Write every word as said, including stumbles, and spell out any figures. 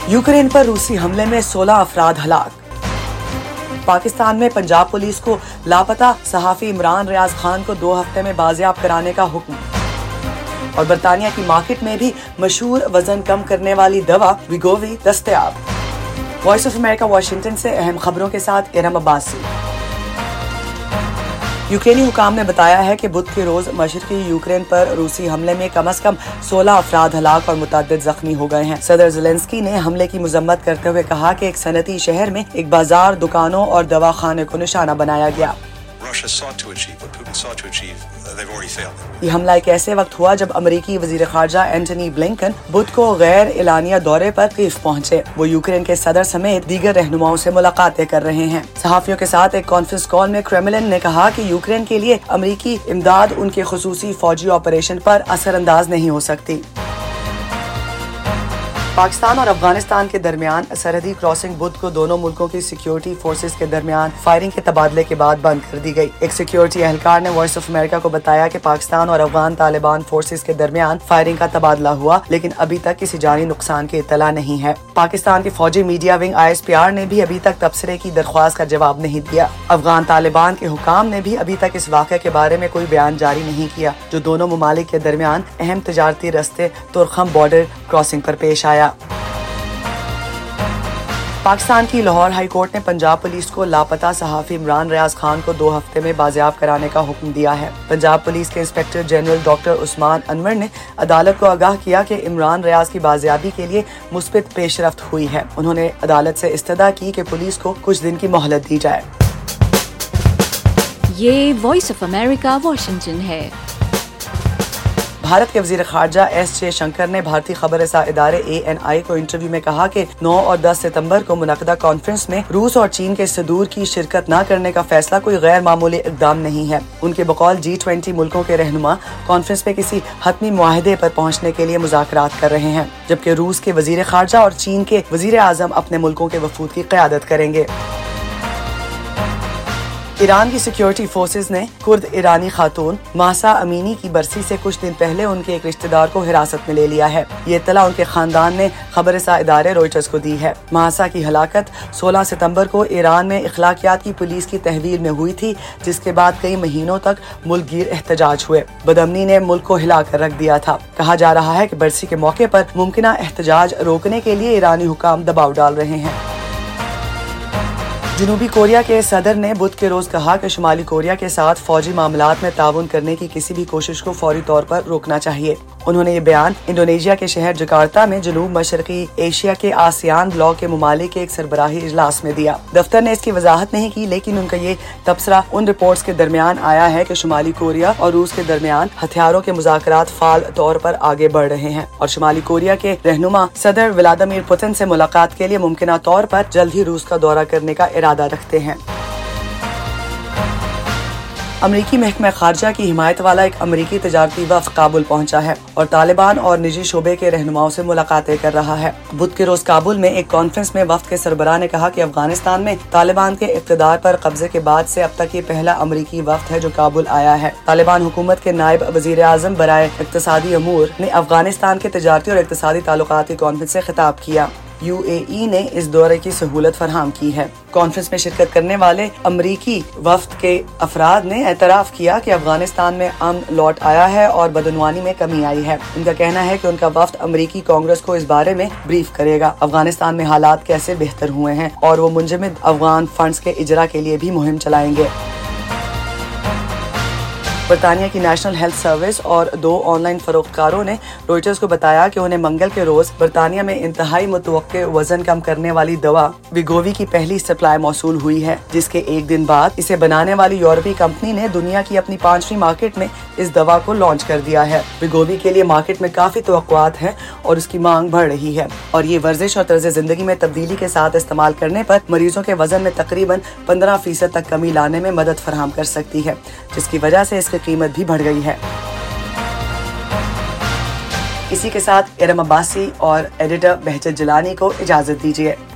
Ukraine पर रूसी हमले में सोलह अफराद हलाक। पाकिस्तान में पंजाब पुलिस को लापता सहाफी इमरान रियाज खान को दो हफ्ते में बाजियाब कराने का हुक्म। और बरतानिया की मार्केट में भी मशहूर वजन कम करने वाली दवा विगोवी दस्तयाब। वॉइस ऑफ अमेरिका वाशिंगटन से अहम खबरों के साथ इरम अब्बासी। यूक्रेनी हुकाम ने बताया है कि बुध के रोज मशरकी यूक्रेन पर रूसी हमले में कम अज कम सोलह अफराद हलाक और मुतअद्दिद जख्मी हो गए हैं। सदर ज़ेलेंस्की ने हमले की मजम्मत करते हुए कहा कि एक सनती शहर में एक बाजार, दुकानों और दवाखाने को निशाना बनाया गया। ये हमला एक ऐसे वक्त हुआ जब अमेरिकी वजीर खारजा एंटनी ब्लिंकन बुध को गैर एलानिया दौरे पर कीव पहुंचे। वो यूक्रेन के सदर समेत दीगर रहनुमाओं से मुलाकातें कर रहे हैं। सहाफियों के साथ एक कॉन्फ्रेंस कॉल में क्रेमलिन ने कहा कि यूक्रेन के लिए अमेरिकी इमदाद उनके खुसूसी फौजी ऑपरेशन पर असरअंदाज नहीं हो सकती। पाकिस्तान और अफगानिस्तान के दरमियान सरहदी क्रॉसिंग बुध को दोनों मुल्कों की सिक्योरिटी फोर्सेस के दरमियान फायरिंग के तबादले के बाद बंद कर दी गई। एक सिक्योरिटी एहलकार ने वॉइस ऑफ अमेरिका को बताया कि पाकिस्तान और अफगान तालिबान फोर्सेस के दरमियान फायरिंग का तबादला हुआ, लेकिन अभी तक किसी जानी नुकसान की इत्तला नहीं है। पाकिस्तान की फौजी media wing I S P R ने भी अभी तक तबसरे की दरख्वास्त का जवाब नहीं दिया। अफगान तालिबान के हुकाम ने भी अभी तक इस वाक़े के बारे में कोई बयान जारी नहीं किया, जो दोनों ममालिक के दरमियान अहम तजारती रस्ते तुरखम बॉर्डर क्रॉसिंग पर पेश आया। पाकिस्तान की लाहौर हाई कोर्ट ने पंजाब पुलिस को लापता सहाफी इमरान रियाज खान को दो हफ्ते में बाजियाब कराने का हुक्म दिया है। पंजाब पुलिस के inspector general doctor Usman Anwar ने अदालत को आगाह किया कि इमरान रियाज की बाजियाबी के लिए मुस्बित पेशरफ्त हुई है। उन्होंने अदालत से इस्तदा की कि पुलिस को कुछ दिन की मोहलत दी जाए। ये वॉइस ऑफ अमेरिका वाशिंगटन है। भारत के वजीर खारजा एस जयशंकर ने भारतीय खबर रसा इदारे ए एन आई को इंटरव्यू में कहा कि नौ और दस सितंबर को मुनक़दा कॉन्फ्रेंस में रूस और चीन के सदूर की शिरकत न करने का फैसला कोई गैर मामूली इक़दाम नहीं है। उनके बकौल जी ट्वेंटी मुल्कों के रहनुमा कॉन्फ्रेंस में किसी हतमी मुआहदे पर पहुँचने के लिए मुज़ाकरात कर रहे हैं, जबकि रूस के वजीर खारजा और चीन के वजीर आज़म अपने मुल्कों के वफूद की क़यादत करेंगे। ईरान की सिक्योरिटी फोर्सेस ने कुर्द ईरानी खातून महसा अमीनी की बरसी से कुछ दिन पहले उनके एक रिश्तेदार को हिरासत में ले लिया है। ये इत्तला उनके खानदान ने खबरसा इदारे रॉयटर्स को दी है। महसा की हलाकत सोलह सितंबर को ईरान में इखलाकियात की पुलिस की तहवील में हुई थी, जिसके बाद कई महीनों तक मुल्कगीर एहतजाज हुए। बदअमनी ने मुल्क को हिला कर रख दिया था। कहा जा रहा है कि बरसी के मौके पर मुमकिन एहतजाज रोकने के लिए ईरानी हुकाम दबाव डाल रहे हैं। जनूबी कोरिया के सदर ने बुध के रोज कहा कि शुमाली कोरिया के साथ फौजी मामलात में ताउन करने की किसी भी कोशिश को फौरी तौर पर रोकना चाहिए। उन्होंने ये बयान इंडोनेशिया के शहर जकार्ता में जनूब मशरकी एशिया के आसियान ब्लॉक के मुमालिक के एक सरबराही इजलास में दिया। दफ्तर ने इसकी वजाहत नहीं की, लेकिन उनका ये तबसरा उन रिपोर्ट्स के दरमियान आया है कि शुमाली कोरिया और रूस के दरमियान हथियारों के मुज़ाकरात फाल तौर पर आगे बढ़ रहे हैं और शुमाली कोरिया के रहनुमा सदर व्लादिमीर पुतिन से मुलाकात के लिए मुमकिन तौर पर जल्द ही रूस का दौरा करने का इरादा रखते हैं। अमरीकी महकमा खारजा की हिमायत वाला एक अमरीकी तजारती वफ़द काबुल पहुंचा है और तालिबान और निजी शोबे के रहनुमाओं से मुलाकातें कर रहा है। बुध के रोज काबुल में एक कॉन्फ्रेंस में वफ़द के सरबराह ने कहा कि अफगानिस्तान में तालिबान के इक़्तिदार पर कब्जे के बाद से अब तक ये पहला अमरीकी वफ़द है जो काबुल आया है। तालिबान हुकूमत के नायब वज़ीर आज़म बराए इक़्तिसादी अमूर ने अफगानिस्तान के तजारती और इक़्तिसादी ताल्लुकात की कॉन्फ्रेंस से खिताब किया। यू ए ई ने इस दौरे की सहूलत फरहम की है। कॉन्फ्रेंस में शिरकत करने वाले अमरीकी वफ़द के अफराद ने एतराफ़ किया कि अफगानिस्तान में अमन लौट आया है और बदनवानी में कमी आई है। उनका कहना है कि उनका वफ़द अमरीकी कांग्रेस को इस बारे में ब्रीफ करेगा अफगानिस्तान में हालात कैसे बेहतर हुए हैं और वो मुंजमद अफगान फंड्स के इजरा के लिए भी मुहिम चलाएंगे। बरतानिया की नेशनल हेल्थ सर्विस और दो ऑनलाइन फरोख्तकारों ने रॉयटर्स को बताया कि उन्हें मंगल के रोज बरतानिया में इंतहाई मुतवक्के वजन कम करने वाली दवा विगोवी की पहली सप्लाई मौसूल हुई है, जिसके एक दिन बाद इसे बनाने वाली यूरोपीय कंपनी ने दुनिया की अपनी पांचवी मार्केट में इस दवा को लॉन्च कर दिया है। विगोवी के लिए मार्केट में काफी तवक्कुआत है और उसकी मांग बढ़ रही है और ये वर्जिश और तर्ज जिंदगी में तब्दीली के साथ इस्तेमाल करने पर मरीजों के वजन में तकरीबन पंद्रह फीसद तक कमी लाने में मदद फराहम कर सकती है, जिसकी वजह से इसकी कीमत भी बढ़ गई है। इसी के साथ इरम अब्बासी और एडिटर बहजत जिलानी को इजाजत दीजिए।